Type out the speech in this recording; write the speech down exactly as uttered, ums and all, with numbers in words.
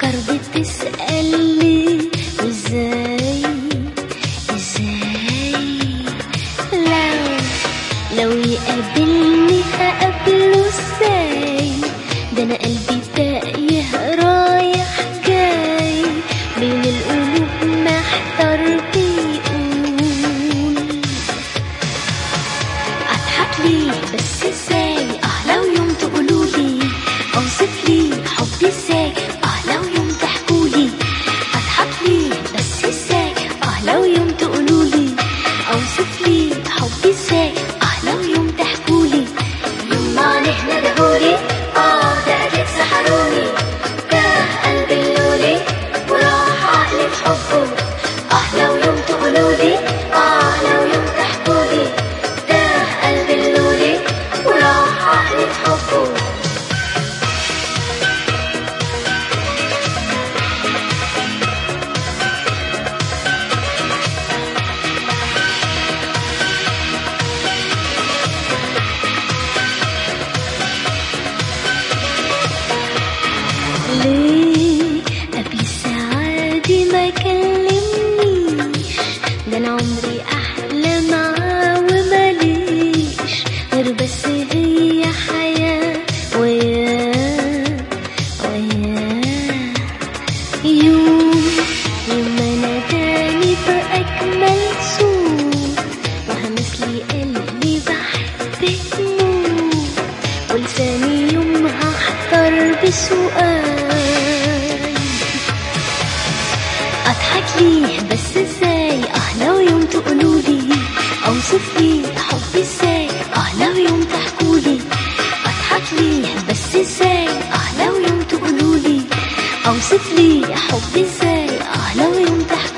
فكر بتسألني ازاي ازاي لو لو يقابلني هقابله ازاي؟ ده انا قلبي تايه رايح جاي بين القلوب محتار بيقول اضحك ليه بس ازاي؟ اه لو يوم تقولولي اوصف لي حبي ازاي؟ اه لو يوم تحكولي اضحك ليه بس ازاي؟ اه لو يوم تقولولي اوصف لي حبي ازاي؟ اه لو يوم تحكولي يوم ما نحن دهولي اه ده اكيد سحروني تاه قلبي اللولي وراح عقلي في حبه اه لو يوم تقولولي اه لو يوم تحكولي تاه قلبي اللولي وراح عقلي في حبه. ليه قبل الساعة دي ما كلمنيش؟ ده انا عمري احلى معاه ومليش غير بس هي حياة وياه وياه. يوم يوم ما ناداني بأجمل صوت وهمس لي قلبي بحبك موت ولساني يومها احتار بسؤال اضحك ليه بس ازاي؟ اه لو يوم تقولولي اوصف لي حبي ازاي؟ اه لو يوم تحكولي اضحك ليه بس ازاي؟ اه لو يوم تقولولي اوصف لي حبي ازاي؟ اه لو يوم تحكولي